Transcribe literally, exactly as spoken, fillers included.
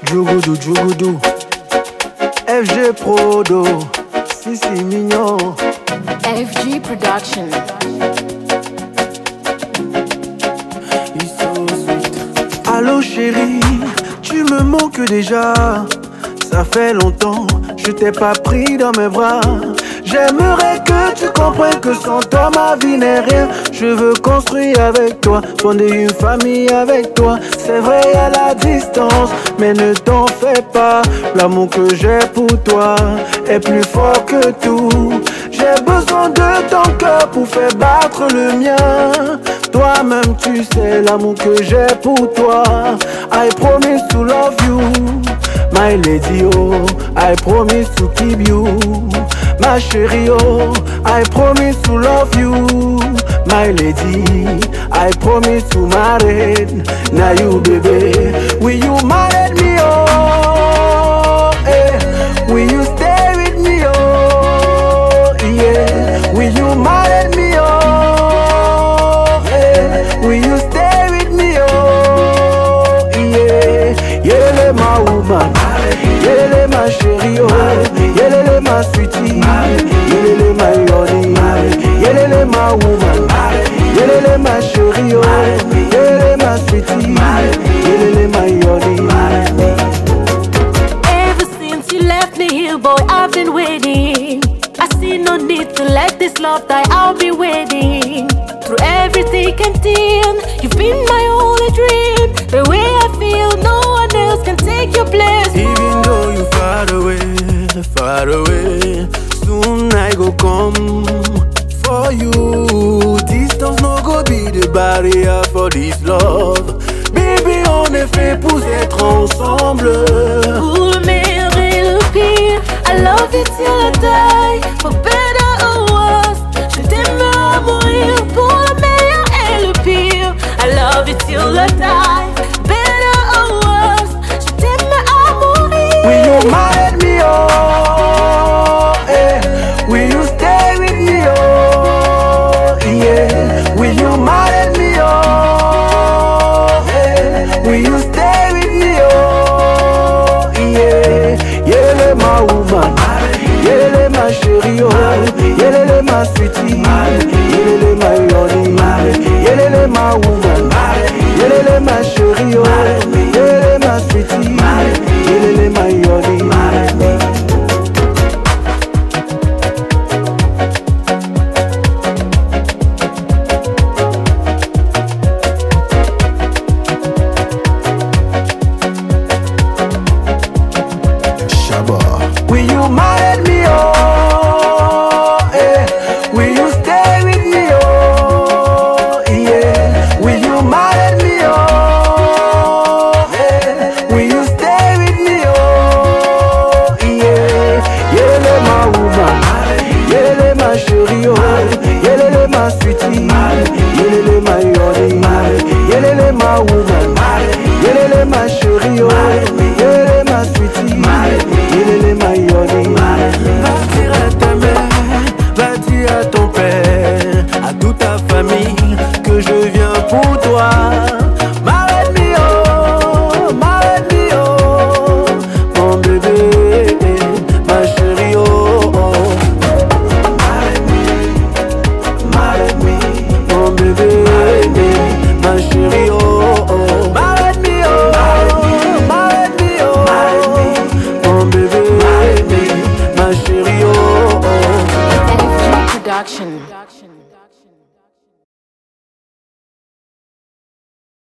Djougoudou, djougoudou, F G Prodo, si si mignon. F G Production. Ils sont sweet. Allô chérie, tu me manques déjà. Ça fait longtemps, je t'ai pas pris dans mes bras. J'aimerais que tu comprennes que sans toi ma vie n'est rien. Je veux construire avec toi, fonder une famille avec toi. C'est vrai à la distance, mais ne t'en fais pas. L'amour que j'ai pour toi est plus fort que tout. J'ai besoin de ton cœur pour faire battre le mien. Toi-même tu sais l'amour que j'ai pour toi. I promise to love you, my lady, oh, I promise to keep you. My chérie, oh, I promise to love you. My lady, I promise to marry. Now you, baby, will you marry me, oh, eh? Will you stay with me, oh, yeah? Will you marry me, oh, eh? Will you stay with me, oh, yeah? Yeah, my woman, yeah, my chérie, oh, yeah, my sweetie, yeah, my honey, yeah, my woman, yeah, my chérie, oh, yeah, my sweetie, yeah, my honey. Ever since you left me here, boy, I've been waiting. I see no need to let this love die, I'll be waiting. Through every thick and thin, you've been my only dream. The way I feel, no one else can take your place. Even though you're far away, far away, soon I go come for you. Distance no go be the barrier for this love. Baby, on est fait pour être ensemble. Pour le meilleur et le pire, I love you till I die. For better or worse, je t'aimerai à mourir. Pour le meilleur et le pire, I love you till I die. Better or worse, je t'aimerai à mourir. Will you marry me, oh, eh? Will you stay with me, oh, yeah? Will you marry me, oh, eh? Will you stay with me, oh, yeah? Yeah, my woman, yeah, my chérie, oh, yeah, my sweetie, yeah, my honey, yeah, my woman, yeah, my chérie, oh, yeah, my sweetie, yeah, my honey. Will you marry me, oh, eh? Will you stay with me, oh, yeah? Will you marry me, oh, eh? Will you stay with me, oh, yeah? Yeah, my woman, yeah, my chérie, oh, yeah, my sweetie, yeah, my honey, yeah, my woman, yeah, my chérie, oh, yeah, my sweetie, yeah, my honey. Va dire à ta mère, va dire à ton père, à toute ta famille que je viens pour toi. Marry me, oh, marry me, oh, mon bébé, ma chérie, oh, oh. Marry me, marry me, mon bébé, ma chérie, oh, oh. Marry me, oh, marry me, oh, mon bébé, ma chérie, oh, oh. F G Production.